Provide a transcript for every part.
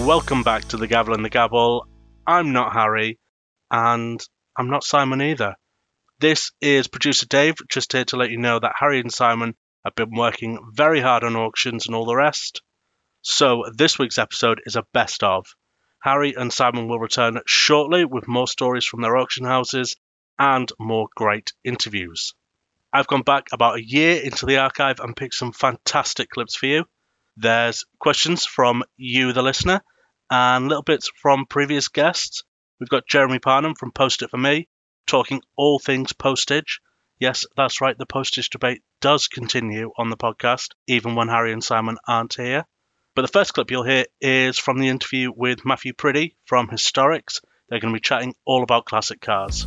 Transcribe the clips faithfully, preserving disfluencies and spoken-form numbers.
welcome back to The Gavel and the Gabble. I'm not Harry, and I'm not Simon either. This is producer Dave, just here to let you know that Harry and Simon have been working very hard on auctions and all the rest. So this week's episode is a best of. Harry and Simon will return shortly with more stories from their auction houses and more great interviews. I've gone back about a year into the archive and picked some fantastic clips for you. There's questions from you, the listener, and little bits from previous guests. We've got Jeremy Parnham from Post It For Me, talking all things postage. Yes, that's right, the postage debate does continue on the podcast, even when Harry and Simon aren't here. But the first clip you'll hear is from the interview with Matthew Priddy from Historics. They're going to be chatting all about classic cars.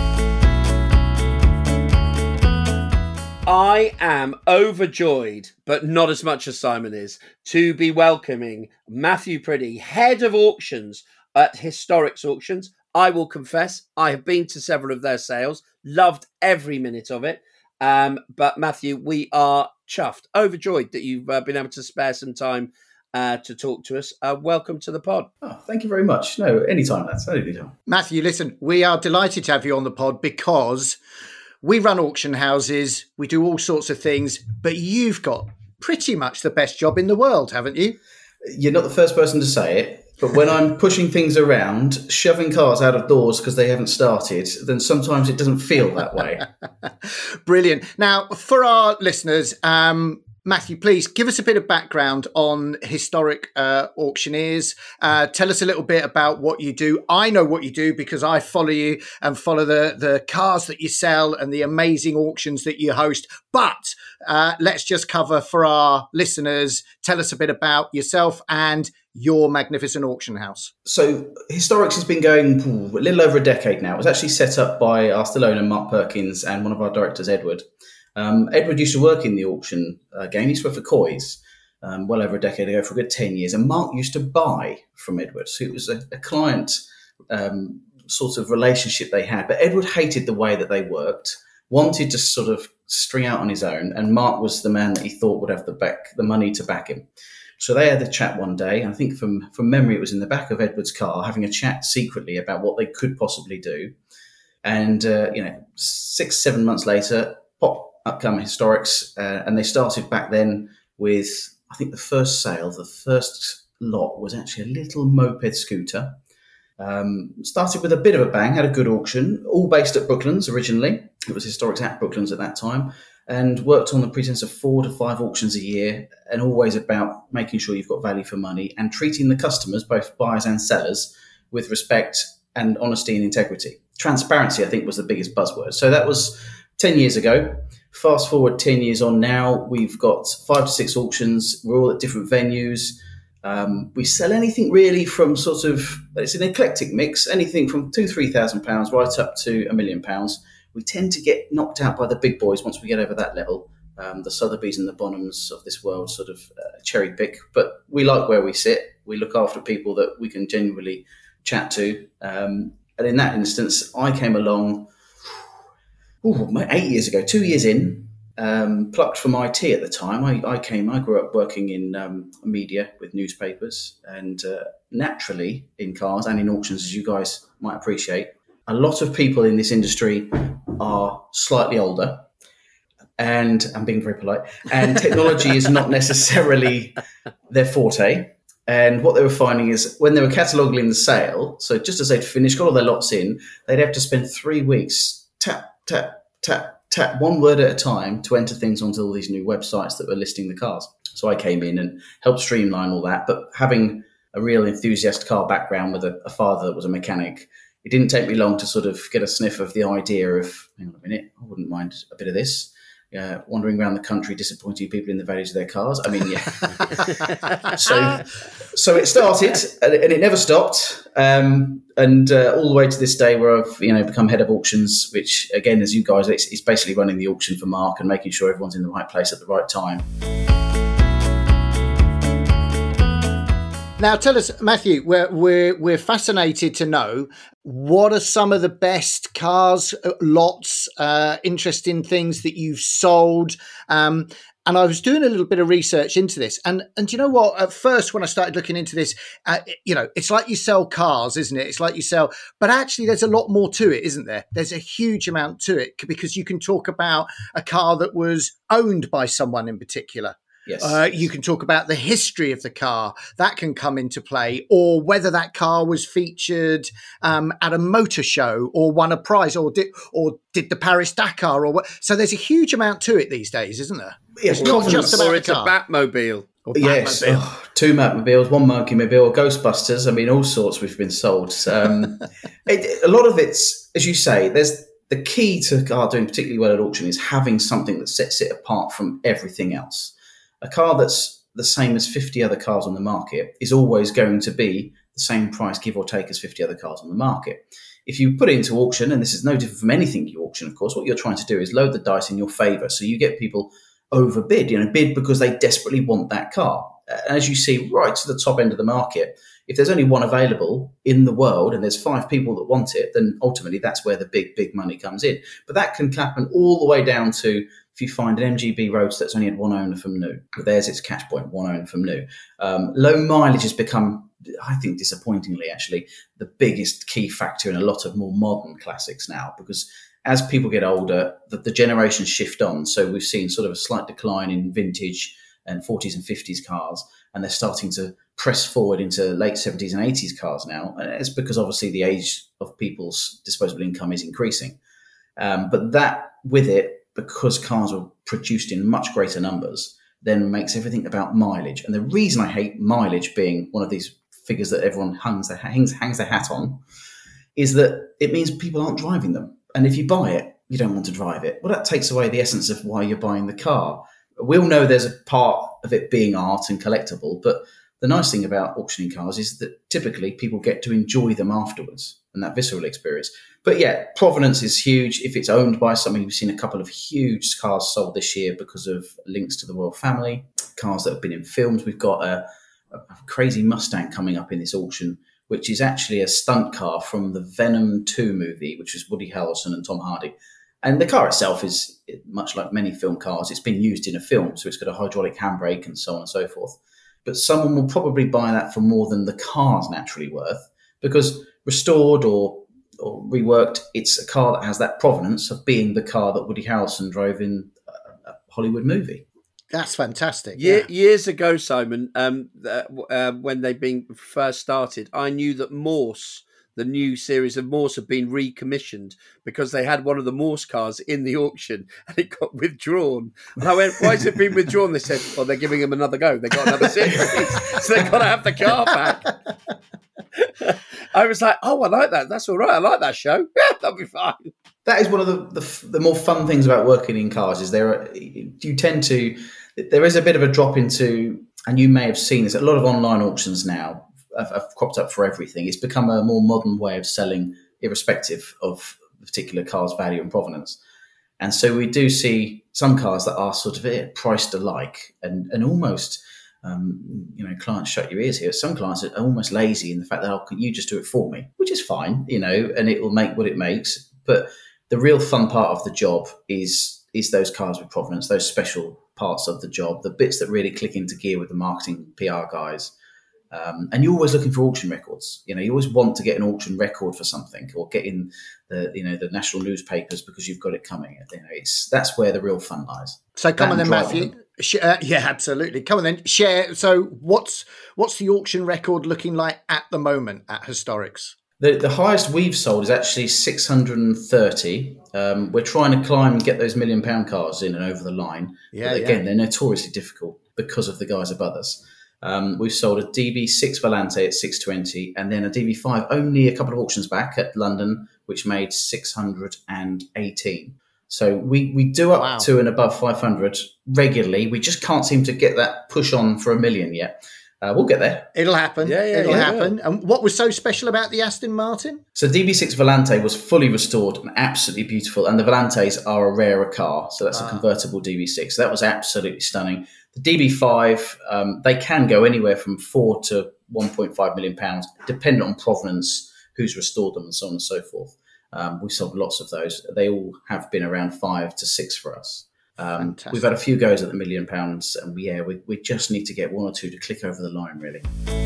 I am overjoyed, but not as much as Simon is, to be welcoming Matthew Priddy, head of auctions at Historics Auctions. I will confess, I have been to several of their sales, loved every minute of it. Um, but Matthew, we are chuffed, overjoyed that you've uh, been able to spare some time uh, to talk to us. Uh, welcome to the pod. Oh, thank you very much. No, anytime, lads. Anytime. Matthew, listen, we are delighted to have you on the pod because we run auction houses, we do all sorts of things, but you've got pretty much the best job in the world, haven't you? You're not the first person to say it, but when I'm pushing things around, shoving cars out of doors because they haven't started, then sometimes it doesn't feel that way. Brilliant. Now, for our listeners, um, Matthew, please give us a bit of background on Historic uh, Auctioneers. Uh, tell us a little bit about what you do. I know what you do because I follow you and follow the, the cars that you sell and the amazing auctions that you host. But uh, let's just cover for our listeners. Tell us a bit about yourself and your magnificent auction house. So Historics has been going ooh, a little over a decade now. It was actually set up by our still owner, Mark Perkins, and one of our directors, Edward. Um, Edward used to work in the auction uh, game. He used to work for Coys um, well over a decade ago for a good ten years. And Mark used to buy from Edward. So it was a, a client um, sort of relationship they had. But Edward hated the way that they worked, wanted to sort of string out on his own. And Mark was the man that he thought would have the back, the money to back him. So they had a chat one day. I think from, from memory, it was in the back of Edward's car, having a chat secretly about what they could possibly do. And, uh, you know, six, seven months later, pop, upcoming Historics, uh, and they started back then with, I think the first sale, the first lot was actually a little moped scooter. Um, started with a bit of a bang, had a good auction, all based at Brooklands originally. It was Historics at Brooklands at that time, and worked on the pretense of four to five auctions a year, and always about making sure you've got value for money and treating the customers, both buyers and sellers, with respect and honesty and integrity. Transparency, I think, was the biggest buzzword. So that was ten years ago. Fast forward ten years on now, we've got five to six auctions. We're all at different venues. Um, we sell anything really from sort of, it's an eclectic mix, anything from two, three thousand pounds right up to a million pounds. We tend to get knocked out by the big boys once we get over that level. Um, the Sotheby's and the Bonhams of this world sort of uh, cherry pick, but we like where we sit. We look after people that we can genuinely chat to. Um, and in that instance, I came along Ooh, eight years ago, two years in, um, plucked from I T at the time. I, I came, I grew up working in um, media with newspapers, and uh, naturally in cars and in auctions, as you guys might appreciate, a lot of people in this industry are slightly older, and I'm being very polite, and technology is not necessarily their forte. And what they were finding is when they were cataloguing the sale, so just as they'd finished, got all their lots in, they'd have to spend three weeks tap, tap, tap, tap, one word at a time to enter things onto all these new websites that were listing the cars. So I came in and helped streamline all that. But having a real enthusiast car background with a, a father that was a mechanic, it didn't take me long to sort of get a sniff of the idea of, hang on a minute, I wouldn't mind a bit of this. Uh, wandering around the country, disappointing people in the values of their cars. I mean, yeah. so, so it started, and it never stopped, um, and uh, all the way to this day, where I've you know become head of auctions. Which, again, as you guys, it's, it's basically running the auction for Mark and making sure everyone's in the right place at the right time. Now, tell us, Matthew, we're, we're, we're fascinated to know what are some of the best cars, lots, uh, interesting things that you've sold. Um, and I was doing a little bit of research into this. And, and you know what? At first, when I started looking into this, uh, you know, it's like you sell cars, isn't it? It's like you sell, but actually there's a lot more to it, isn't there? There's a huge amount to it because you can talk about a car that was owned by someone in particular. Yes. Uh, you can talk about the history of the car that can come into play, or whether that car was featured um, at a motor show or won a prize, or did or did the Paris Dakar, or what. So there's a huge amount to it these days, isn't there? Yes, it's not just about or it's a car. a Batmobile. Or yes, Batmobile. oh, two Batmobiles, one Monkey Mobile, Ghostbusters. I mean, all sorts we've been sold. Um, it, a lot of it's, as you say, there's the key to car doing particularly well at auction is having something that sets it apart from everything else. A car that's the same as fifty other cars on the market is always going to be the same price, give or take, as fifty other cars on the market. If you put it into auction, and this is no different from anything you auction, of course, what you're trying to do is load the dice in your favour. So you get people overbid, you know, bid because they desperately want that car. And as you see right to the top end of the market, if there's only one available in the world and there's five people that want it, then ultimately that's where the big, big money comes in. But that can happen all the way down to if you find an M G B Roadster that's only had one owner from new. There's its catch point, one owner from new. Um, low mileage has become, I think disappointingly actually, the biggest key factor in a lot of more modern classics now, because as people get older, the, the generations shift on. So we've seen sort of a slight decline in vintage and forties and fifties cars, and they're starting to press forward into late seventies and eighties cars now. And it's because obviously the age of people's disposable income is increasing. Um, but that with it, because cars were produced in much greater numbers, then makes everything about mileage. And the reason I hate mileage being one of these figures that everyone hangs their, hangs, hangs their hat on is that it means people aren't driving them. And if you buy it, you don't want to drive it. Well, that takes away the essence of why you're buying the car. We all know there's a part of it being art and collectible, but the nice thing about auctioning cars is that typically people get to enjoy them afterwards and that visceral experience. But yeah, provenance is huge. If it's owned by somebody, we've seen a couple of huge cars sold this year because of links to the royal family, cars that have been in films. We've got a, a crazy Mustang coming up in this auction, which is actually a stunt car from the Venom two movie, which was Woody Harrelson and Tom Hardy. And the car itself is much like many film cars. It's been used in a film, so it's got a hydraulic handbrake and so on and so forth. But someone will probably buy that for more than the car's naturally worth, because restored or or reworked, it's a car that has that provenance of being the car that Woody Harrelson drove in a Hollywood movie. That's fantastic. Year, yeah. Years ago, Simon, um, uh, uh, when they been first started, I knew that Morse, the new series of Morse, had been recommissioned because they had one of the Morse cars in the auction and it got withdrawn. And I went, why has it been withdrawn? They said, well, they're giving them another go. They got another series, so they've got to have the car back. I was like, oh, I like that. That's all right. I like that show. Yeah, that'll be fine. That is one of the, the the more fun things about working in cars is there are, you tend to, there is a bit of a drop into, and you may have seen this, a lot of online auctions now have, have cropped up for everything. It's become a more modern way of selling irrespective of the particular car's value and provenance. And so we do see some cars that are sort of eh, priced alike and, and almost... Um, you know, clients shut your ears here. Some clients are almost lazy in the fact that, oh, can you just do it for me? Which is fine, you know, and it will make what it makes. But the real fun part of the job is is those cars with provenance, those special parts of the job, the bits that really click into gear with the marketing P R guys. Um, and you're always looking for auction records. You know, you always want to get an auction record for something or get in the, you know, the national newspapers because you've got it coming. You know, it's that's where the real fun lies. So come That on then, and drive Matthew. them. Sh- uh, yeah, absolutely. Come on then, share. So what's what's the auction record looking like at the moment at Historics? The, the highest we've sold is actually six hundred thirty. Um, we're trying to climb and get those million pound cars in and over the line. Yeah, but again, yeah. they're notoriously difficult because of the guys above us. Um, we've sold a D B six Volante at six twenty and then a D B five only a couple of auctions back at London, which made six hundred eighteen. So we, we do up Wow. to and above five hundred regularly. We just can't seem to get that push on for a million yet. Uh, we'll get there. It'll happen. Yeah, yeah, It'll yeah, happen. And what was so special about the Aston Martin? So D B six Volante was fully restored and absolutely beautiful. And the Volantes are a rarer car. So that's Ah. a convertible D B six. So that was absolutely stunning. The D B five, um, they can go anywhere from four to one point five million pounds, dependent on provenance, who's restored them, and so on and so forth. Um, we've sold lots of those. They all have been around five to six for us. Um, we've had a few goes at the million pounds, and we, yeah, we, we just need to get one or two to click over the line, really.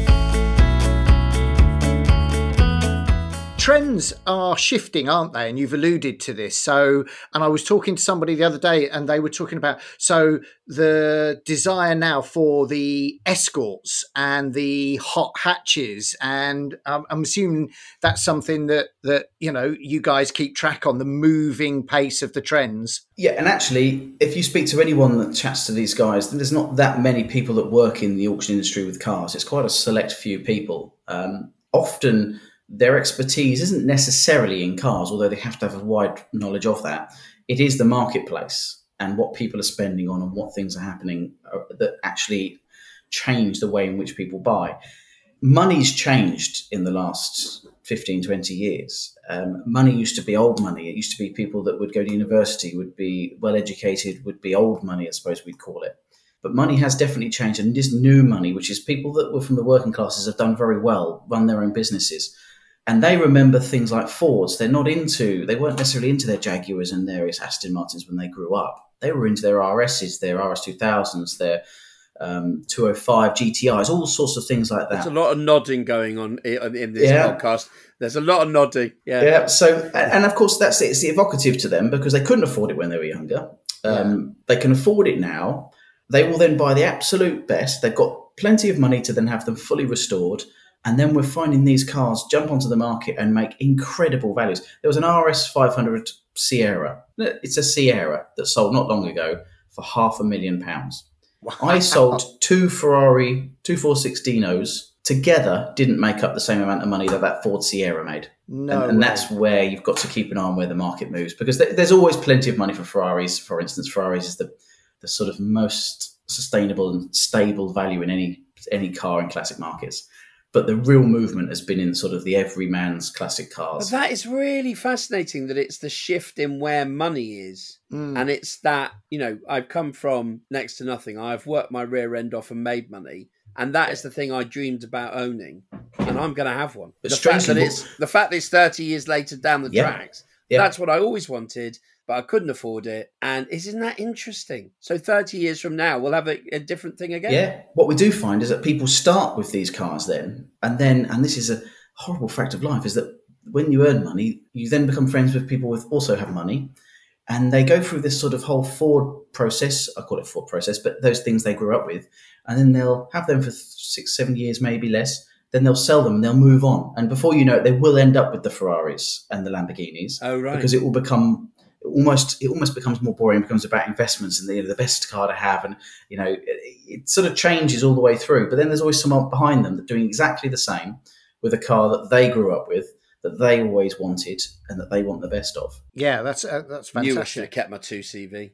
Trends are shifting, aren't they? And you've alluded to this. So, and I was talking to somebody the other day and they were talking about, so the desire now for the escorts and the hot hatches. And um, I'm assuming that's something that, that, you know, you guys keep track on, the moving pace of the trends. Yeah. And actually, if you speak to anyone that chats to these guys, there's not that many people that work in the auction industry with cars. It's quite a select few people. Um, often, their expertise isn't necessarily in cars, although they have to have a wide knowledge of that. It is the marketplace and what people are spending on and what things are happening that actually change the way in which people buy. Money's changed in the last fifteen, twenty years. Um, money used to be old money. It used to be people that would go to university, would be well-educated, would be old money, I suppose we'd call it. But money has definitely changed, and it is new money, which is people that were from the working classes have done very well, run their own businesses. And they remember things like Fords. They're not into, they weren't necessarily into their Jaguars and their Aston Martins when they grew up. They were into their R S's, their R S two thousands, their um, two oh five G T Is, all sorts of things like that. There's a lot of nodding going on in, in this yeah. podcast. There's a lot of nodding. Yeah. Yeah. So, and of course, that's it. It's evocative to them because they couldn't afford it when they were younger. Um, yeah. They can afford it now. They will then buy the absolute best. They've got plenty of money to then have them fully restored. And then we're finding these cars jump onto the market and make incredible values. There was an R S five hundred Sierra. It's a Sierra that sold not long ago for half a million pounds. Wow. I sold two Ferrari two four sixteen-os together, didn't make up the same amount of money that that Ford Sierra made. No and and that's where you've got to keep an eye on where the market moves, because th- there's always plenty of money for Ferraris. For instance, Ferraris is the, the sort of most sustainable and stable value in any any car in classic markets. But the real movement has been in sort of the everyman's classic cars. But that is really fascinating that it's the shift in where money is. Mm. And it's that, you know, I've come from next to nothing. I've worked my rear end off and made money. And that is the thing I dreamed about owning. And I'm going to have one. But the fact that it's the fact that it's thirty years later down the yeah. tracks, yeah. that's what I always wanted. But I couldn't afford it. And isn't that interesting? So thirty years from now, we'll have a, a different thing again. Yeah. What we do find is that people start with these cars then, and then, and this is a horrible fact of life, is that when you earn money, you then become friends with people who also have money. And they go through this sort of whole Ford process. I call it Ford process, but those things they grew up with. And then they'll have them for six, seven years, maybe less. Then they'll sell them and they'll move on. And before you know it, they will end up with the Ferraris and the Lamborghinis. Oh, right. Because it will become... Almost, it almost becomes more boring. It becomes about investments and the, the best car to have, and you know, it, it sort of changes all the way through. But then there's always someone behind them that doing exactly the same with a car that they grew up with, that they always wanted, and that they want the best of. Yeah, that's uh, that's fantastic. Knew I should have kept my two C V.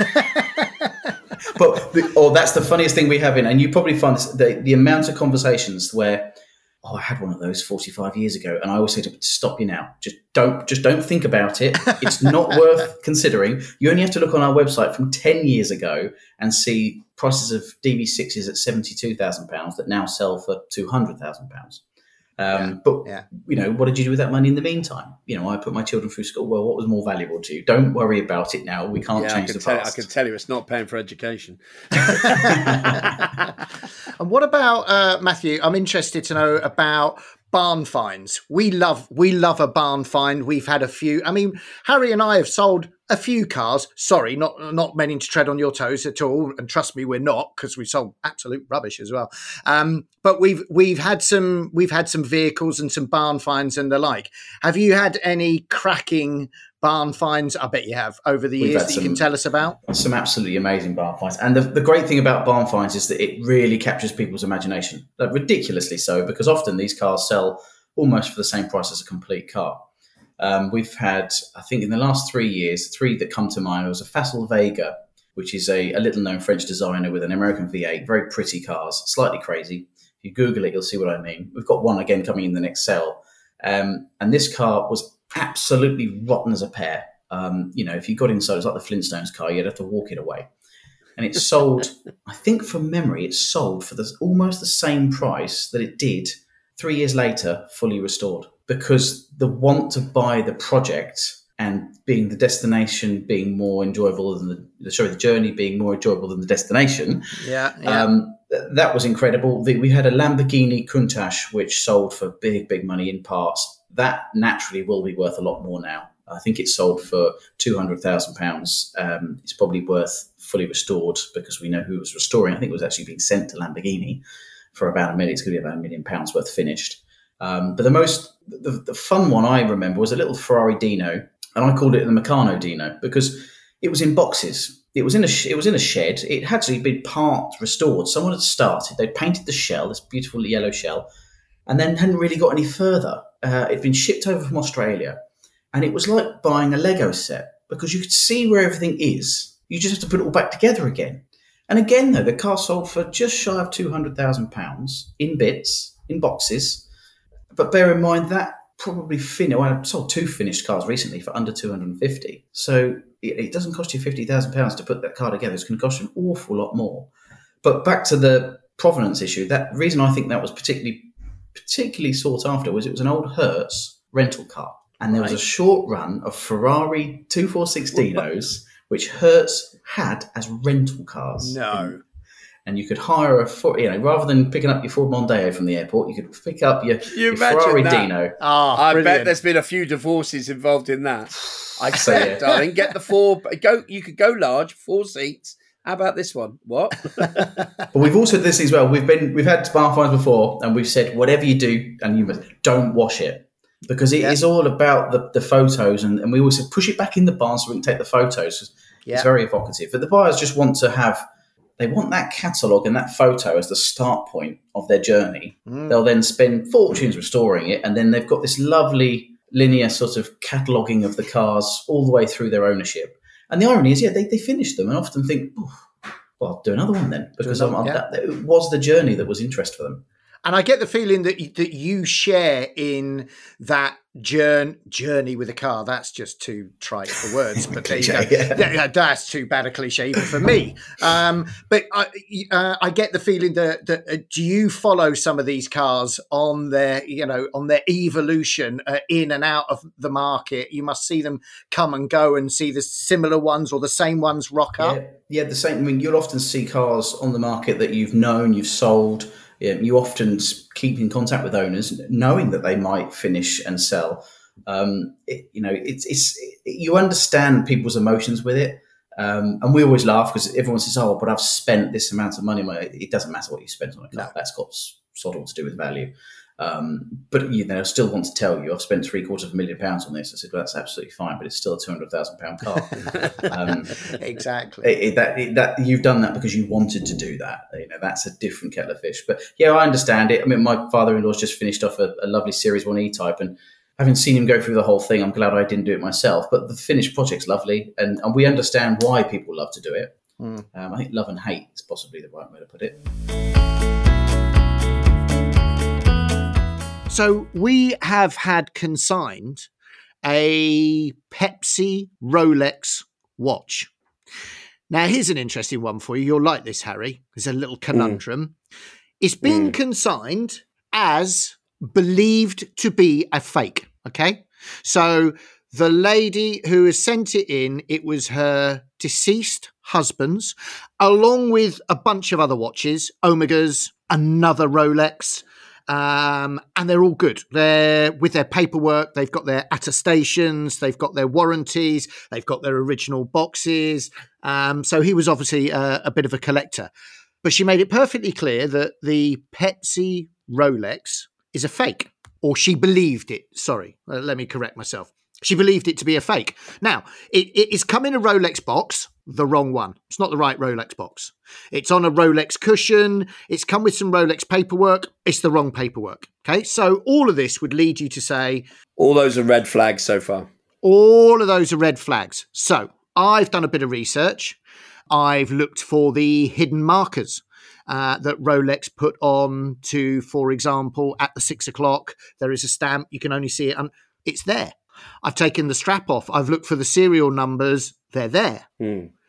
But the, or that's the funniest thing we have in, and you probably find this, the the amount of conversations where, oh, I had one of those forty-five years ago, and I always say to them, stop you now. Just don't, just don't think about it. It's not worth considering. You only have to look on our website from ten years ago and see prices of D B sixes at seventy-two thousand pounds that now sell for two hundred thousand pounds. Um, yeah, but, yeah. you know, what did you do with that money in the meantime? You know, I put my children through school. Well, what was more valuable to you? Don't worry about it now. We can't yeah, change I the tell, past. I can tell you it's not paying for education. And what about, uh, Matthew, I'm interested to know about barn finds. We love we love a barn find. We've had a few. I mean, Harry and I have sold a few cars. Sorry, not not meaning to tread on your toes at all. And trust me, we're not, because we sold absolute rubbish as well. Um, but we've we've had some we've had some vehicles and some barn finds and the like. Have you had any cracking barn finds? I bet you have over the We've years had that some- you can tell us about. Some absolutely amazing barn finds. And the, the great thing about barn finds is that it really captures people's imagination, like ridiculously so, because often these cars sell almost for the same price as a complete car. Um, we've had, I think in the last three years, three that come to mind. There was a Facel Vega, which is a, a little-known French designer with an American V eight, very pretty cars, slightly crazy. If you Google it, you'll see what I mean. We've got one again coming in the next sale. Um, and this car was absolutely rotten as a pear. Um, you know, if you got inside, it's like the Flintstones car, you'd have to walk it away. and it sold, I think from memory, it sold for the, almost the same price that it did three years later, fully restored, because the want to buy the project and being the destination being more enjoyable than the, sorry, the journey being more enjoyable than the destination. Yeah, yeah. Um, th- that was incredible. The, we had a Lamborghini Countach, which sold for big, big money in parts. That naturally will be worth a lot more now. I think it sold for two hundred thousand pounds. Um, it's probably worth fully restored because we know who was restoring. I think it was actually being sent to Lamborghini for about a million. It's going to be about a million pounds worth finished. Um, but the most, the, the fun one I remember was a little Ferrari Dino, and I called it the Meccano Dino because it was in boxes. It was in a sh- it was in a shed. It had actually been part restored. Someone had started. They'd painted the shell, this beautiful yellow shell, and then hadn't really got any further. Uh, it'd been shipped over from Australia, and it was like buying a Lego set because you could see where everything is. You just have to put it all back together again. And again, though, the car sold for just shy of two hundred thousand pounds in bits, in boxes. But bear in mind that probably finished. Well, I sold two finished cars recently for under two hundred fifty. So it, it doesn't cost you fifty thousand pounds to put that car together. It's going to cost you an awful lot more. But back to the provenance issue, that reason I think that was particularly particularly sought after was it was an old Hertz rental car. And there was a short run of Ferrari two forty-six Dinos, which Hertz had as rental cars. No. And you could hire a, you know, rather than picking up your Ford Mondeo from the airport, you could pick up your, You your Ferrari that? Dino. Oh, I brilliant. bet there's been a few divorces involved in that. I So, said, yeah. darling, get the four. Go. You could go large, four seats. How about this one? What? But we've also done this as well. We've been we've had bar finds before, and we've said whatever you do, and you must don't wash it because it Yeah. is all about the, the photos, and, and we always said push it back in the barn so we can take the photos. Yeah. It's very evocative. But the buyers just want to have. They want that catalogue and that photo as the start point of their journey. Mm. They'll then spend fortunes restoring it, and then they've got this lovely linear sort of cataloguing of the cars all the way through their ownership. And the irony is, yeah, they, they finish them and often think, oh, well, I'll do another one then, because another, I'm, I'm, yeah. that, it was the journey that was interest for them. And I get the feeling that you, that you share in that journey, journey with a car. That's just too trite for words, but there you go. Cliche, yeah. Yeah, yeah, that's too bad a cliche even for me. Um, but I, uh, I get the feeling that, that uh, do you follow some of these cars on their, you know, on their evolution uh, in and out of the market? You must see them come and go and see the similar ones or the same ones rock up. Yeah, yeah, the same. I mean, you'll often see cars on the market that you've known, you've sold. Yeah, you often keep in contact with owners, knowing that they might finish and sell. Um, it, you know, it's it's it, you understand people's emotions with it, um, and we always laugh because everyone says, "Oh, but I've spent this amount of money." on it." It doesn't matter what you spent on a car; No. that's got sort of to do with value. Um, but you know, I still want to tell you, I've spent three quarters of a million pounds on this. I said, well, that's absolutely fine, but it's still a two hundred thousand pound car. um, Exactly. it, it, that, it, that you've done that because you wanted to do that. You know, that's a different kettle of fish. But yeah, I understand it. I mean, my father-in-law's just finished off a, a lovely Series One E-Type, and having seen him go through the whole thing, I'm glad I didn't do it myself. But the finished project's lovely, and, and we understand why people love to do it. Mm. Um, I think love and hate is possibly the right way to put it. So we have had consigned a Pepsi Rolex watch. Now, here's an interesting one for you. You'll like this, Harry. It's a little conundrum. Mm. It's been mm. consigned as believed to be a fake, okay? So the lady who has sent it in, it was her deceased husband's, along with a bunch of other watches, Omegas, another Rolex, Um, and they're all good. They're with their paperwork. They've got their attestations. They've got their warranties. They've got their original boxes. Um, so he was obviously a, a bit of a collector. But she made it perfectly clear that the Pepsi Rolex is a fake, or she believed it. Sorry, uh, let me correct myself. She believed it to be a fake. Now, it, it, it's come in a Rolex box, the wrong one. It's not the right Rolex box. It's on a Rolex cushion. It's come with some Rolex paperwork. It's the wrong paperwork. Okay, so all of this would lead you to say... All those are red flags so far. All of those are red flags. So I've done a bit of research. I've looked for the hidden markers uh, that Rolex put on to, for example, at the six o'clock, there is a stamp. You can only see it. Un- it's there. I've taken the strap off. I've looked for the serial numbers. They're there. Mm.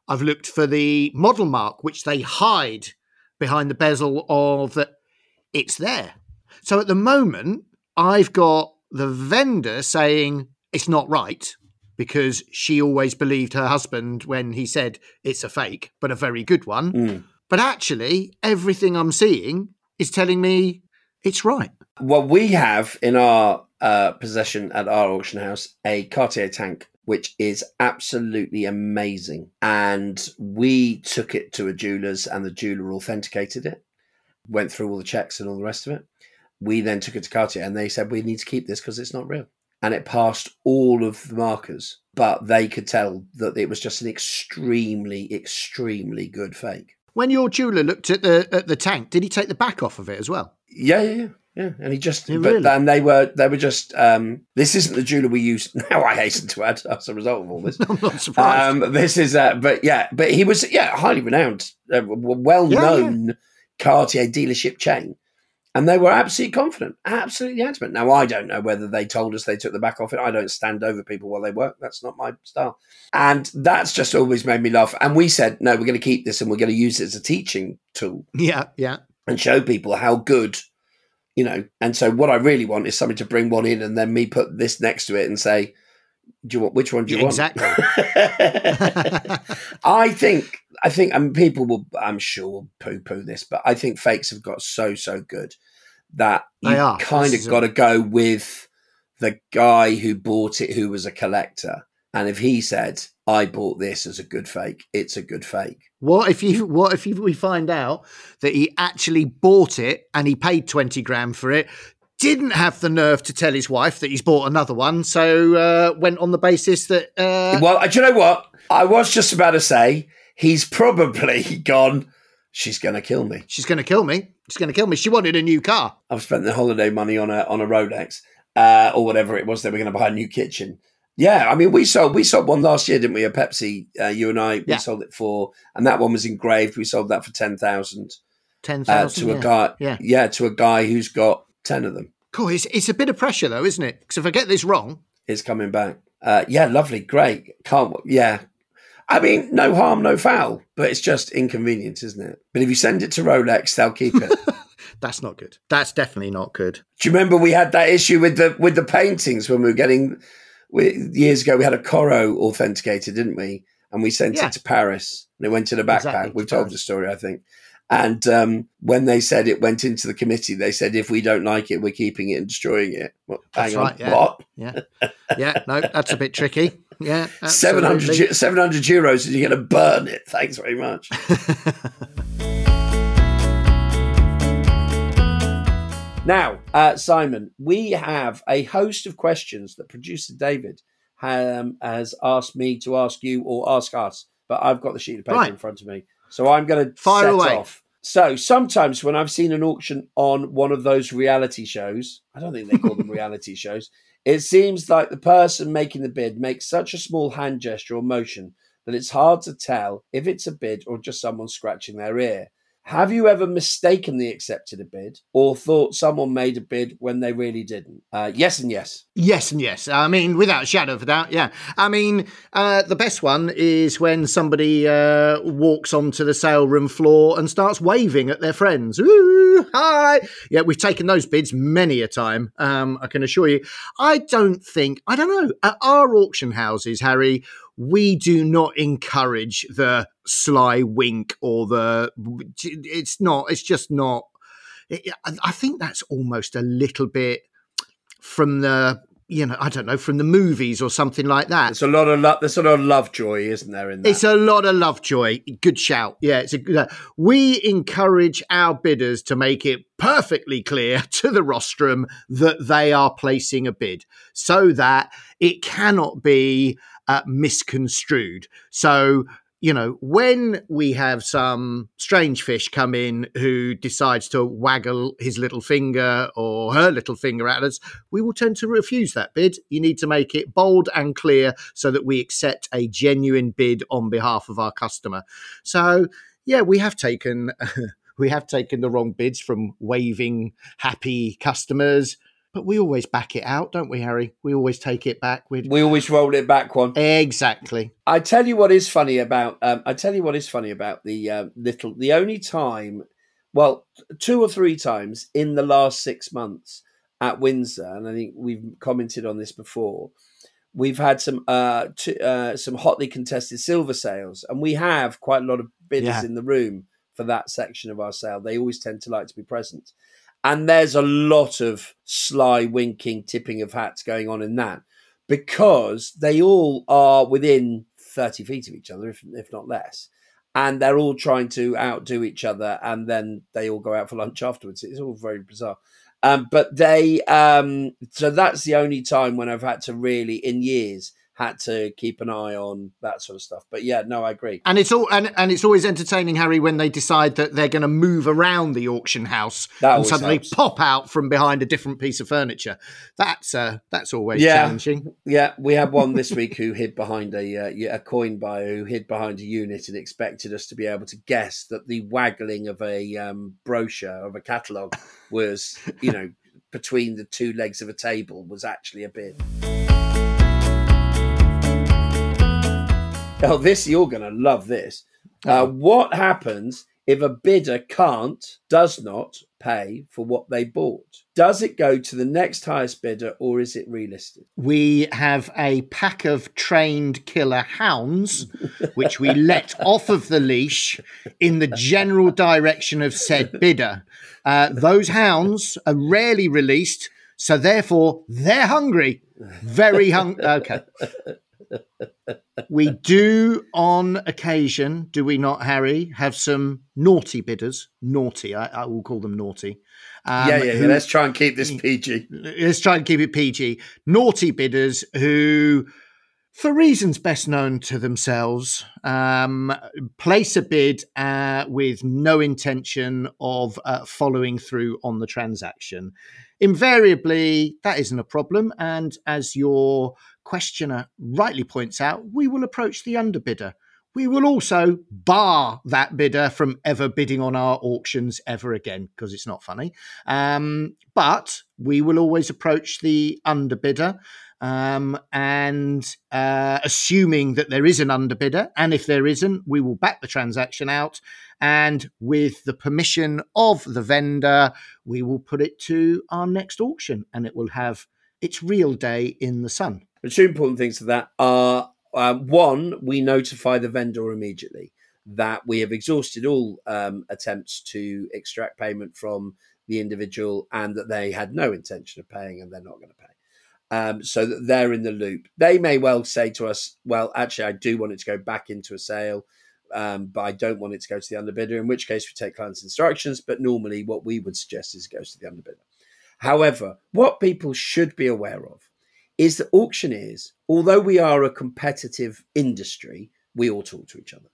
I've looked for the model mark, which they hide behind the bezel of the, it's there. So at the moment, I've got the vendor saying it's not right because she always believed her husband when he said it's a fake, but a very good one. Mm. But actually, everything I'm seeing is telling me it's right. Well, we have in our uh, possession at our auction house a Cartier tank, which is absolutely amazing. And we took it to a jeweler's and the jeweler authenticated it, went through all the checks and all the rest of it. We then took it to Cartier and they said, we need to keep this because it's not real. And it passed all of the markers, but they could tell that it was just an extremely, extremely good fake. When your jeweler looked at the at the tank, did he take the back off of it as well? Yeah, yeah, yeah. Yeah, and he just, Yeah, but really? and they were, they were just. Um, this isn't the jeweler we use now. I hasten to add, as a result of all this. I'm not surprised. Um, this is, uh, but yeah, but he was, yeah, highly renowned, uh, well-known Yeah, Cartier dealership chain, and they were absolutely confident, absolutely adamant. Now I don't know whether they told us they took the back off it. I don't stand over people while they work. That's not my style, and that's just always made me laugh. And we said, no, we're going to keep this, and we're going to use it as a teaching tool yeah, yeah. and show people how good. You know, and so what I really want is somebody to bring one in and then me put this next to it and say, do you want, which one do you Yeah, want? exactly. I think, I think, and people will, I'm sure, will poo-poo this, but I think fakes have got so, so good that They you've are. kind This of is a- got to go with the guy who bought it, who was a collector. And if he said, I bought this as a good fake, it's a good fake. What if you? What if you, we find out that he actually bought it and he paid twenty grand for it? Didn't have the nerve to tell his wife that he's bought another one, so uh, went on the basis that. Uh, Well, do you know what? I was just about to say, he's probably gone, she's going to kill me. She's going to kill me. She's going to kill me. She wanted a new car. I've spent the holiday money on a on a Rolex uh, or whatever it was. They were going to buy a new kitchen. Yeah, I mean, we sold we sold one last year, didn't we? A Pepsi. Uh, you and I, we Yeah. sold it for, and that one was engraved. We sold that for ten thousand Ten uh, thousand. to yeah. a guy. Yeah. yeah, to a guy who's got ten of them. Cool. It's, it's a bit of pressure, though, isn't it? Because if I get this wrong, It's coming back. Uh, yeah, lovely, great. Can't. Yeah, I mean, no harm, no foul, but it's just inconvenience, isn't it? But if you send it to Rolex, they'll keep it. that's not good. That's definitely not good. Do you remember we had that issue with the with the paintings when we were getting we, years ago? We had a Coro authenticated, didn't we? And we sent Yeah. it to Paris, and it went to the backpack. Exactly, We've to told Paris. the story, I think. And um, when they said it went into the committee, they said if we don't like it, we're keeping it and destroying it. Well, That's hang on, right, yeah. what? Yeah. Yeah. No, that's a bit tricky. Yeah. seven hundred, absolutely. eu- seven hundred euros, and you're going to burn it. Thanks very much. Now, uh, Simon, we have a host of questions that producer David um, has asked me to ask you or ask us, but I've got the sheet of paper Right. in front of me. So I'm going to Fire set away. off. So sometimes when I've seen an auction on one of those reality shows, I don't think they call them reality shows, it seems like the person making the bid makes such a small hand gesture or motion that it's hard to tell if it's a bid or just someone scratching their ear. Have you ever mistakenly accepted a bid or thought someone made a bid when they really didn't? Uh, yes and yes. Yes and yes. I mean, without a shadow of a doubt, yeah. I mean, uh, the best one is when somebody uh, walks onto the sale room floor and starts waving at their friends. Ooh, hi. Yeah, we've taken those bids many a time, um, I can assure you. I don't think, I don't know, at our auction houses, Harry, we do not encourage the sly wink or the, it's not, it's just not, I think that's almost a little bit from the, you know, I don't know, from the movies or something like that. There's a lot of love. There's a lot of Lovejoy, isn't there? In that, It's a lot of Lovejoy. Good shout. Yeah, it's a good. Uh, we encourage our bidders to make it perfectly clear to the rostrum that they are placing a bid, so that it cannot be uh, misconstrued. So, you know, when we have some strange fish come in who decides to waggle his little finger or her little finger at us, we will tend to refuse that bid. You need to make it bold and clear so that we accept a genuine bid on behalf of our customer. So, yeah, we have taken we have taken the wrong bids from waving happy customers. but we always back it out, don't we, Harry? We always take it back. We'd... We always roll it back one. Exactly. I tell you what is funny about. Um, I tell you what is funny about the uh, little. The only time, well, two or three times in the last six months at Windsor, and I think we've commented on this before. We've had some uh, t- uh, some hotly contested silver sales, and we have quite a lot of bidders Yeah. in the room for that section of our sale. They always tend to like to be present. And there's a lot of sly winking, tipping of hats going on in that because they all are within thirty feet of each other, if, if not less. And they're all trying to outdo each other, and then they all go out for lunch afterwards. It's all very bizarre. Um, but they, um, so that's the only time when I've had to really, in years, had to keep an eye on that sort of stuff. But yeah, no, I agree. And it's all and, and it's always entertaining, Harry, when they decide that they're going to move around the auction house That and always suddenly helps. pop out from behind a different piece of furniture. That's uh, that's always Yeah. challenging. Yeah, we had one this week who hid behind a uh, a coin buyer who hid behind a unit and expected us to be able to guess that the waggling of a um, brochure of a catalogue was, you know, between the two legs of a table was actually a bid. Oh, this, you're going to love this. Uh, what happens if a bidder can't, does not pay for what they bought? Does it go to the next highest bidder or is it relisted? We have a pack of trained killer hounds, which we let off of the leash in the general direction of said bidder. Uh, those hounds are rarely released, so therefore they're hungry. Very hungry. Okay. We do, on occasion, do we not, Harry, have some naughty bidders? Naughty, I, I will call them naughty. Um, yeah, yeah, yeah. who- Let's try and keep this P G. Let's try and keep it P G. Naughty bidders who, for reasons best known to themselves, um, place a bid uh, with no intention of uh, following through on the transaction. Invariably, that isn't a problem. And as your questioner rightly points out, we will approach the underbidder. We will also bar that bidder from ever bidding on our auctions ever again, because it's not funny. Um, but we will always approach the underbidder, um, and uh, assuming that there is an underbidder, and if there isn't, we will back the transaction out, and with the permission of the vendor, we will put it to our next auction, and it will have its real day in the sun. The two important things to that are, uh, one, we notify the vendor immediately that we have exhausted all um, attempts to extract payment from the individual and that they had no intention of paying and they're not going to pay. Um, so that they're in the loop. They may well say to us, well, actually, I do want it to go back into a sale, um, but I don't want it to go to the underbidder, in which case we take client's instructions. But normally what we would suggest is it goes to the underbidder. However, what people should be aware of is that auctioneers, although we are a competitive industry, we all talk to each other.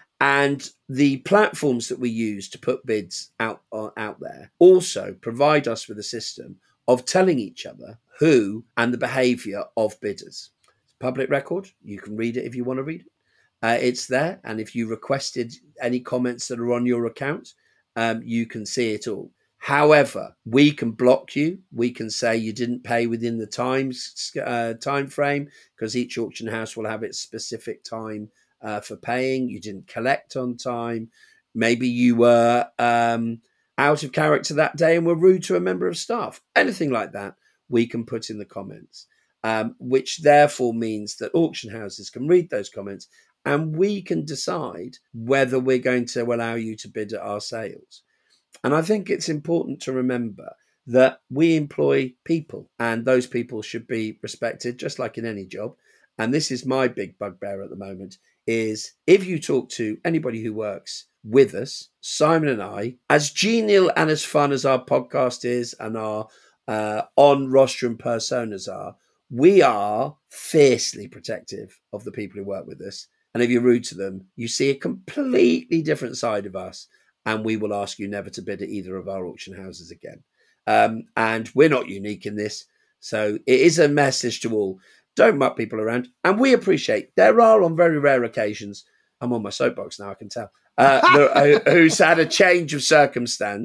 And the platforms that we use to put bids out, uh, out there also provide us with a system of telling each other who and the behaviour of bidders. It's public record. You can read it if you want to read it. Uh, it's there. And if you requested any comments that are on your account, um, you can see it all. However, we can block you. We can say you didn't pay within the times uh, time frame, because each auction house will have its specific time uh, for paying. You didn't collect on time. Maybe you were um, out of character that day and were rude to a member of staff. Anything like that, we can put in the comments, um, which therefore means that auction houses can read those comments and we can decide whether we're going to allow you to bid at our sales. And I think it's important to remember that we employ people and those people should be respected, just like in any job. And this is my big bugbear at the moment, is if you talk to anybody who works with us, Simon and I, as genial and as fun as our podcast is and our uh, on rostrum personas are, we are fiercely protective of the people who work with us. And if you're rude to them, you see a completely different side of us. And we will ask you never to bid at either of our auction houses again. Um, and we're not unique in this. So it is a message to all. Don't muck people around. And we appreciate there are on very rare occasions, I'm on my soapbox now, I can tell, uh, who's had a change of circumstance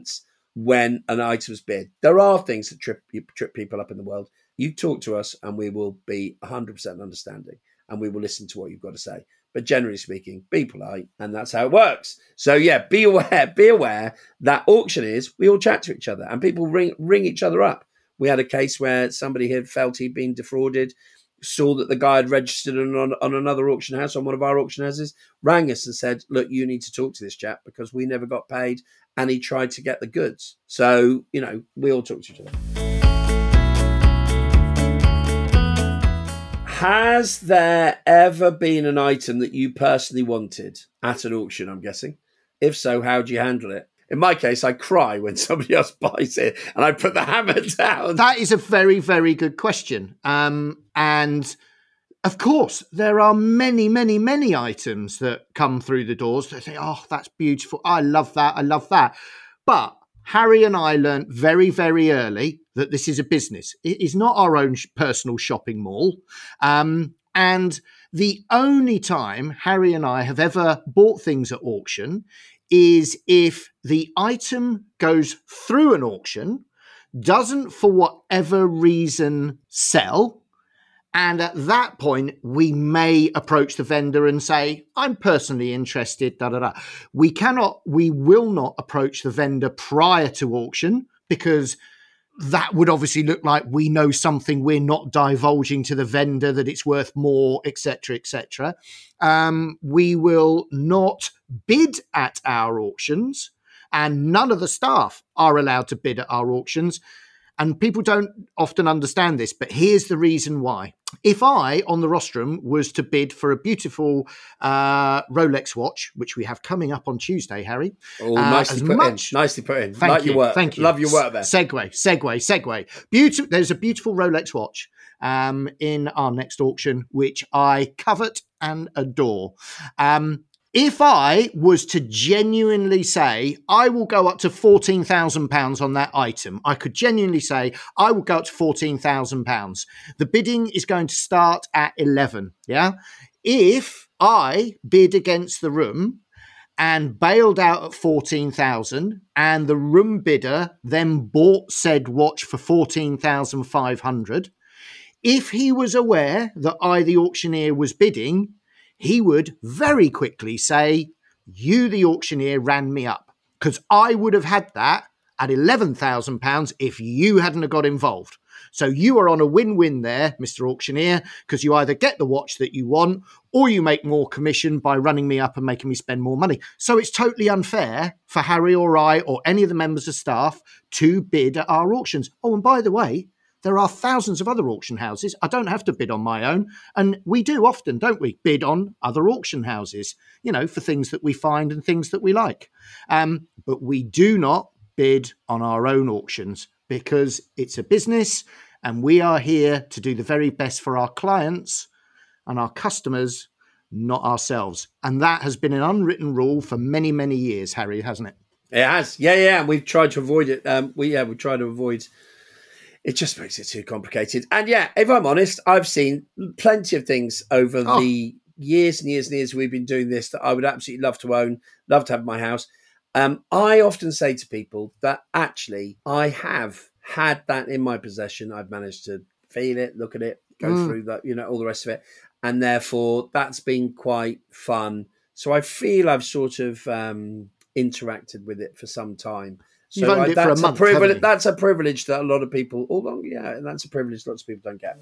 when an item's bid. There are things that trip trip people up in the world. You talk to us and we will be one hundred percent understanding and we will listen to what you've got to say. But generally speaking, be polite, and that's how it works. So yeah, be aware, be aware that auctioneers, we all chat to each other and people ring ring each other up. We had a case where somebody had felt he'd been defrauded, saw that the guy had registered on, on another auction house, on one of our auction houses, rang us and said, look, you need to talk to this chap because we never got paid, and he tried to get the goods. So, you know, we all talk to each other. Has there ever been an item that you personally wanted at an auction, I'm guessing? If so, how do you handle it? In my case, I cry when somebody else buys it and I put the hammer down. That is a very, very good question. Um, and of course, there are many, many, many items that come through the doors that say, oh, that's beautiful. I love that. I love that. But Harry and I learnt very, very early that this is a business. It is not our own personal shopping mall. Um, and the only time Harry and I have ever bought things at auction is if the item goes through an auction, doesn't for whatever reason sell, and at that point, we may approach the vendor and say, I'm personally interested, da, da, da. We cannot, we will not approach the vendor prior to auction because that would obviously look like we know something we're not divulging to the vendor, that it's worth more, et cetera, et cetera. Um, we will not bid at our auctions, and none of the staff are allowed to bid at our auctions. And people don't often understand this, but here's the reason why. If I, on the rostrum, was to bid for a beautiful uh, Rolex watch, which we have coming up on Tuesday, Harry. Oh, uh, nicely put much, in. Nicely put in. Thank like you. Your work. Thank you. Love your work there. Segue, segue, segue. Beautiful. There's a beautiful Rolex watch um, in our next auction, which I covet and adore. Um, If I was to genuinely say, I will go up to fourteen thousand pounds on that item, I could genuinely say, I will go up to fourteen thousand pounds. The bidding is going to start at eleven, yeah? If I bid against the room and bailed out at fourteen thousand and the room bidder then bought said watch for fourteen thousand five hundred, if he was aware that I, the auctioneer, was bidding, he would very quickly say, you, the auctioneer, ran me up, because I would have had that at eleven thousand pounds if you hadn't have got involved. So you are on a win-win there, Mister Auctioneer, because you either get the watch that you want or you make more commission by running me up and making me spend more money. So it's totally unfair for Harry or I or any of the members of staff to bid at our auctions. Oh, and by the way, there are thousands of other auction houses. I don't have to bid on my own. And we do often, don't we, bid on other auction houses, you know, for things that we find and things that we like. Um, but we do not bid on our own auctions because it's a business and we are here to do the very best for our clients and our customers, not ourselves. And that has been an unwritten rule for many, many years, Harry, hasn't it? It has. Yeah, yeah. We've tried to avoid it. Um, we, yeah, we try to avoid It just makes it too complicated. And yeah, if I'm honest, I've seen plenty of things over oh. the years and years and years we've been doing this that I would absolutely love to own, love to have in my house. Um, I often say to people that actually I have had that in my possession. I've managed to feel it, look at it, go mm. through that, you know, all the rest of it. And therefore that's been quite fun. So I feel I've sort of um, interacted with it for some time. So You've owned I, it that's, for a month, a privilege, haven't you? That's a privilege that a lot of people, although, yeah, that's a privilege lots of people don't get.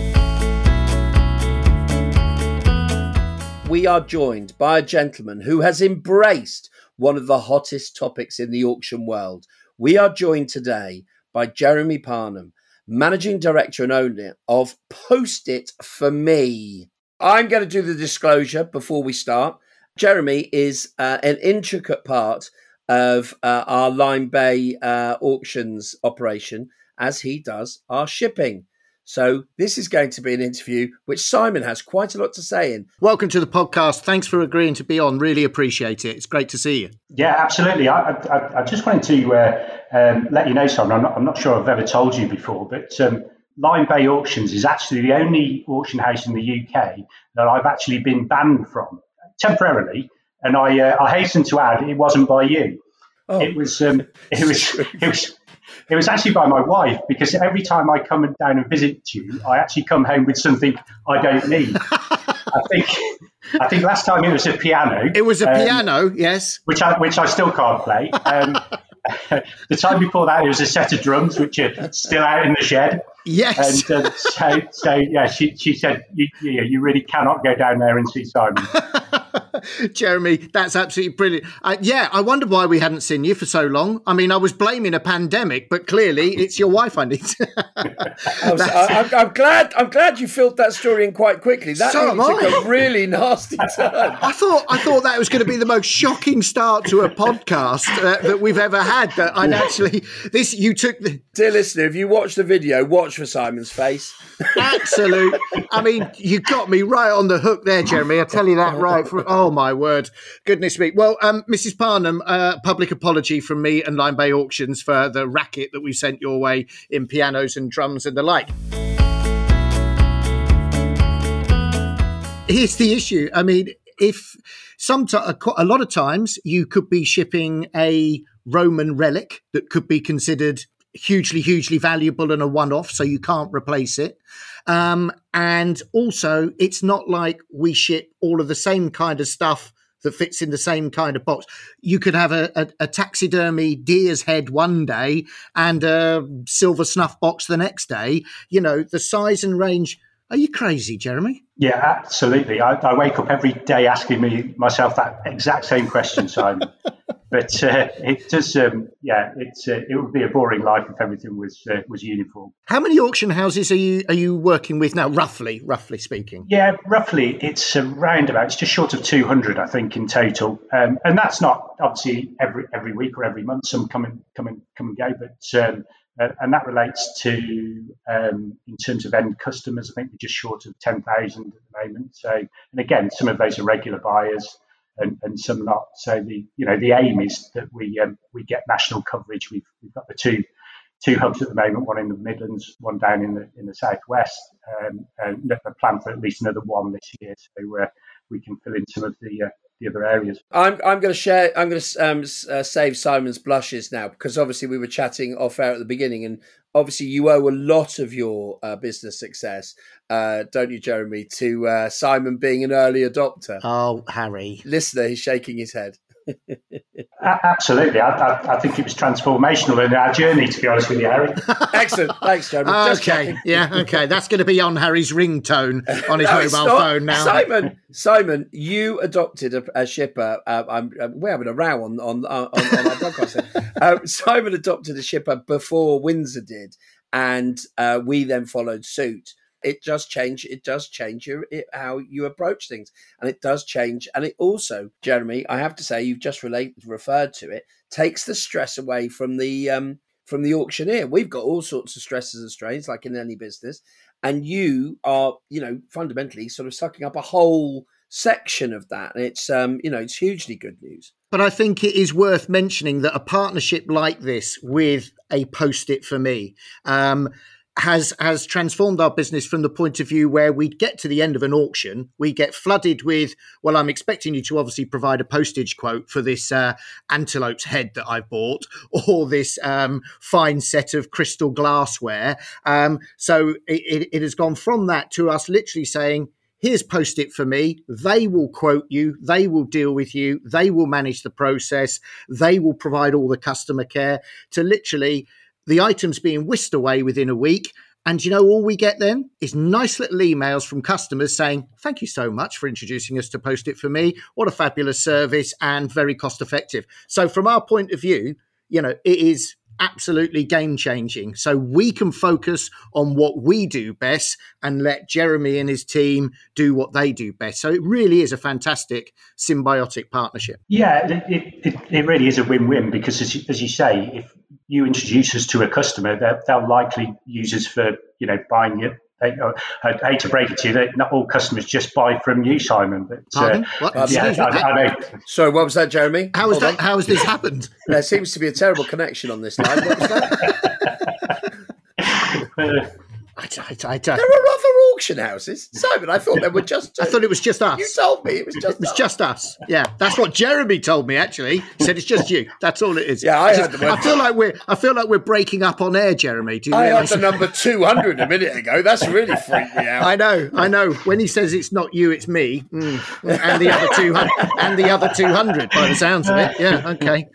We are joined by a gentleman who has embraced one of the hottest topics in the auction world. We are joined today by Jeremy Parnham, Managing Director and owner of Post It For Me. I'm going to do the disclosure before we start. Jeremy is uh, an intricate part of uh, our Lime Bay uh, auctions operation, as he does our shipping. So this is going to be an interview which Simon has quite a lot to say in. Welcome to the podcast. Thanks for agreeing to be on. Really appreciate it. It's great to see you. Yeah, absolutely. I, I, I just wanted to uh, um, let you know, Simon, I'm not, I'm not sure I've ever told you before, but um, Lime Bay Auctions is actually the only auction house in the U K that I've actually been banned from temporarily. And I, uh, I hasten to add, it wasn't by you. Oh. It was, um, it was, it was, it was actually by my wife, because every time I come down and visit you, I actually come home with something I don't need. I think, I think last time it was a piano. It was a um, piano, yes, which I which I still can't play. Um, the time before that, it was a set of drums, which are still out in the shed. Yes. And uh, so, so yeah, she she said, you, you, you really cannot go down there and see Simon. Jeremy, that's absolutely brilliant. Uh, yeah, I wonder why we hadn't seen you for so long. I mean, I was blaming a pandemic, but clearly it's your wife I need. I'm, I'm, I'm glad. I'm glad you filled that story in quite quickly. That So really am took I. a really nasty turn. I thought I thought that was going to be the most shocking start to a podcast uh, that we've ever had. That I'd actually this you took the Dear listener, if you watch the video, watch for Simon's face. absolute. I mean, you got me right on the hook there, Jeremy. I tell you that right. For, oh my word, goodness me. Well, um, Missus Parnham, uh, public apology from me and Lyme Bay Auctions for the racket that we sent your way in pianos and drums and the like. Here's the issue. I mean, if some a lot of times you could be shipping a Roman relic that could be considered hugely, hugely valuable and a one-off, so you can't replace it. Um, and also, it's not like we ship all of the same kind of stuff that fits in the same kind of box. You could have a, a, a taxidermy deer's head one day and a silver snuff box the next day. You know, the size and range. Are you crazy, Jeremy? Yeah, absolutely. I, I wake up every day asking me myself that exact same question, Simon. But uh, it does, um, yeah, it's uh, it would be a boring life if everything was uh, was uniform. How many auction houses are you are you working with now, roughly, roughly speaking? Yeah, roughly, it's around about, it's just short of two hundred, I think, in total. Um, and that's not obviously every every week or every month. Some come and come and come and go, but um, uh, and that relates to um, in terms of end customers. I think we're just short of ten thousand at the moment. So, and again, some of those are regular buyers. And, and some not. So the you know the aim is that we um, we get national coverage. We've we've got the two two hubs at the moment, one in the Midlands, one down in the in the southwest, um, and a plan for at least another one this year, so uh, we can fill in some of the uh, the other areas. I'm I'm going to share. I'm going to um, uh, save Simon's blushes now, because obviously we were chatting off air at the beginning, and obviously you owe a lot of your uh, business success, uh, don't you, Jeremy, to uh, Simon being an early adopter. Oh, Harry. Listener, he's shaking his head. Absolutely. I, I, I think it was transformational in our journey, to be honest with you, Harry. Excellent. Thanks, Jeremy. Just Okay. checking. Yeah. Okay. That's going to be on Harry's ringtone on his No, it's mobile not. phone now. Simon, Simon, you adopted a, a shipper. Uh, I'm, uh, we're having a row on on, on, on our podcast. uh, Simon adopted a shipper before Windsor did, and uh, we then followed suit. It does change. It does change your, it, how you approach things, and it does change. And it also, Jeremy, I have to say, you've just relate, referred to it, takes the stress away from the um, from the auctioneer. We've got all sorts of stresses and strains, like in any business, and you are, you know, fundamentally sort of sucking up a whole section of that. And it's, um, you know, it's hugely good news. But I think it is worth mentioning that a partnership like this with a Post-it for me um, has has transformed our business from the point of view where we'd get to the end of an auction, we get flooded with, well, I'm expecting you to obviously provide a postage quote for this uh, antelope's head that I've bought, or this um, fine set of crystal glassware. Um, so it, it has gone from that to us literally saying, here's Post-it for me. They will quote you. They will deal with you. They will manage the process. They will provide all the customer care, to literally the items being whisked away within a week. And you know, all we get then is nice little emails from customers saying, thank you so much for introducing us to Post-it for me. What a fabulous service and very cost effective. So from our point of view, you know, it is absolutely game changing. So we can focus on what we do best and let Jeremy and his team do what they do best. So it really is a fantastic symbiotic partnership. Yeah, it, it, it really is a win-win, because as you, as you say, if you introduce us to a customer, they'll likely use us for, you know, buying it. I hate to break it to you, that not all customers just buy from you, Simon. But Pardon? uh, What? yeah, I, I know. Sorry, what was that, Jeremy? How has Hold that? on. How has this happened? There seems to be a terrible connection on this line. What was that? Uh, I, I, I, There are other auction houses, Simon. I thought there were just. I thought it was just us. You told me it was just. It was us. just us. Yeah, that's what Jeremy told me. Actually, he said it's just you. That's all it is. Yeah, I Just- heard the word. I feel like we're. I feel like we're breaking up on air, Jeremy. Do you I heard realise? the number two hundred a minute ago. That's really freaked me out. I know, I know. When he says it's not you, it's me, mm, and the other two hundred, and the other two hundred, by the sounds of it. Yeah, okay.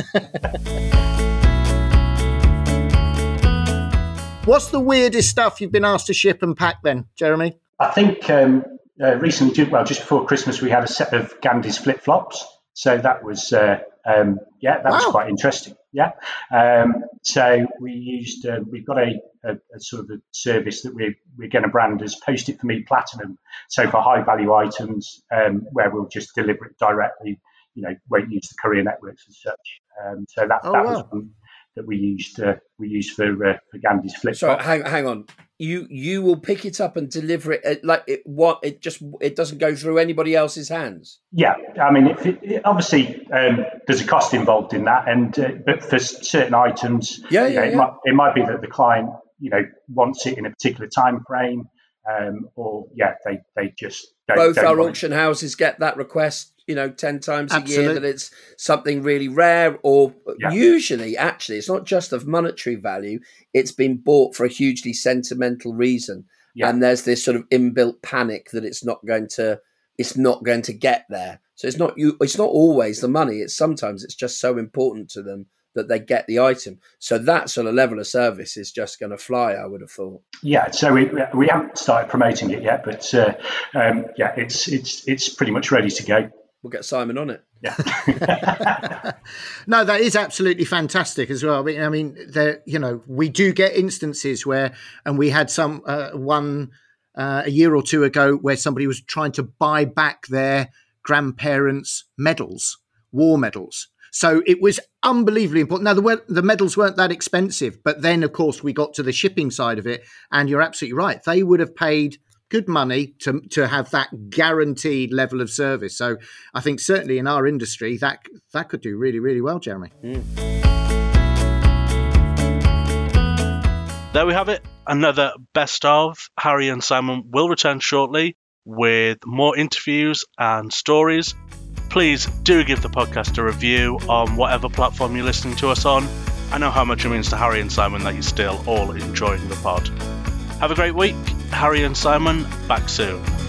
What's the weirdest stuff you've been asked to ship and pack then, Jeremy? I think um, uh, recently, ju- well, just before Christmas, we had a set of Gandhi's flip-flops. So that was, uh, um, yeah, that was Wow. quite interesting. Yeah. Um, so we used, uh, we've got a, a, a sort of a service that we're, we're going to brand as Post It For Me Platinum. So for high value items, um, where we'll just deliver it directly, you know, won't use the courier networks as such. Um, so that, Oh, that wow. was one that we used, uh, we used for, uh, for Gandhi's So flip-flop. hang, hang on. You you will pick it up and deliver it at, like it. What it just it doesn't go through anybody else's hands. Yeah, I mean, it, it, obviously, um, there's a cost involved in that, and uh, but for certain items, Yeah, you know, yeah, it, yeah. might, it might be that the client, you know, wants it in a particular time frame, um, or yeah, they they just don't, Both don't our want it. auction houses get that request, you know, ten times a Absolutely. year that it's something really rare, or Yeah. usually, actually, it's not just of monetary value. It's been bought for a hugely sentimental reason, Yeah. and there's this sort of inbuilt panic that it's not going to, it's not going to get there. So it's not you. It's not always the money. It's sometimes it's just so important to them that they get the item. So that sort of level of service is just going to fly, I would have thought. Yeah, so we we haven't started promoting it yet, but uh, um, yeah, it's it's it's pretty much ready to go. We'll get Simon on it. Yeah. No, that is absolutely fantastic as well. I mean, I mean, there, you know, we do get instances where, and we had some uh, one uh, a year or two ago where somebody was trying to buy back their grandparents' medals, war medals. So it was unbelievably important. Now, the, we- the medals weren't that expensive, but then, of course, we got to the shipping side of it, and you're absolutely right. They would have paid good money to to have that guaranteed level of service. So I think certainly in our industry, that that could do really, really well, Jeremy. There we have it. Another best of. Harry and Simon will return shortly with more interviews and stories. Please do give the podcast a review on whatever platform you're listening to us on. I know how much it means to Harry and Simon that you're still all enjoying the pod. Have a great week. Harry and Simon, back soon.